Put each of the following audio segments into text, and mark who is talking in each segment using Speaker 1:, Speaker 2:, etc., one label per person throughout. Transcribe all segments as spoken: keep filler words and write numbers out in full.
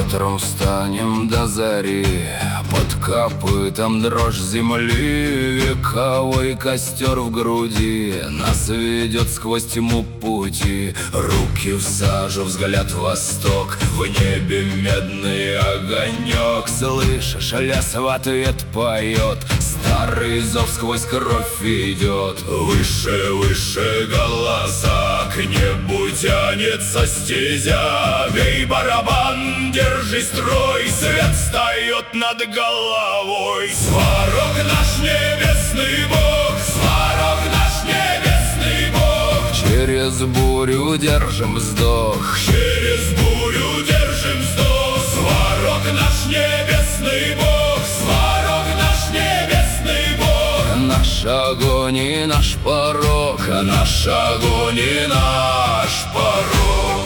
Speaker 1: Утром встанем до зари, под копытом дрожь земли, вековой костер в груди нас ведет сквозь тьму пути. Руки в сажу, взгляд в восток, в небе медный огонек. Слышишь, лес в ответ поет, старый зов сквозь кровь идет. Выше, выше голоса, к небу тянется стезя. Бей барабан, держи строй, свет встает над головой. Сварог наш небесный Бог, Сварог наш небесный Бог. Через бурю держим вздох, через бурю держим вздох. Сварог наш небесный Бог, Сварог наш небесный Бог. Наш огонь и наш порог, наш огонь и наш порог.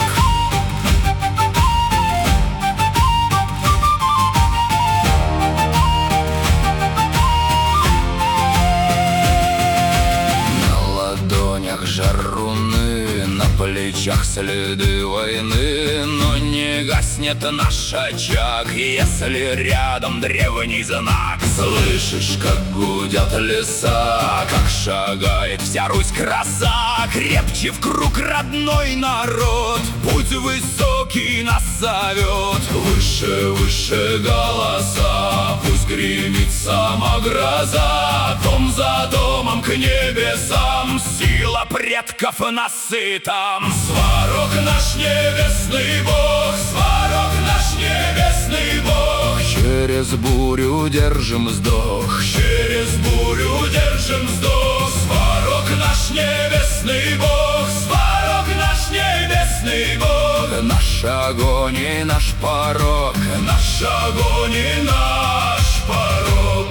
Speaker 1: Жаруны, на плечах следы войны, но не гаснет наш очаг, если рядом древний знак. Слышишь, как гудят леса, как шагает вся Русь краса. Крепче в круг родной народ, путь высокий нас зовет. Выше, выше голоса, пусть гремит сама гроза. Дом за домом к небесам, сила предков насытам. Сварог наш небесный Бог, Сварог наш небесный Бог. Через бурю держим вздох, через бурю держим вздох. Сварог наш небесный Бог, Сварог наш небесный Бог. Наш огонь и наш порог, наш огонь и наш порог.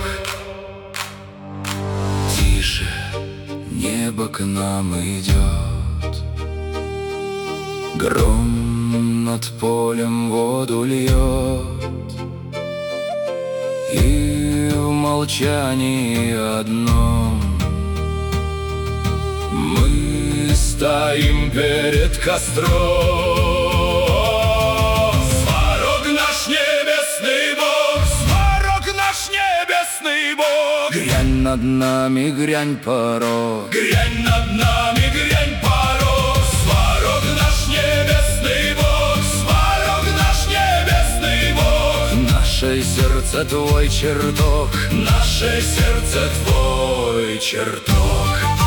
Speaker 1: Тише, небо к нам идет, гром над полем воду льет, и в молчании одном мы стоим перед костром. Сварог наш небесный Бог, Сварог наш небесный Бог. Грянь над нами, грянь порог, грянь над нами, грянь порог. Сварог наш небесный Бог, Сварог наш небесный Бог. Наше сердце твой чертог, наше сердце твой чертог.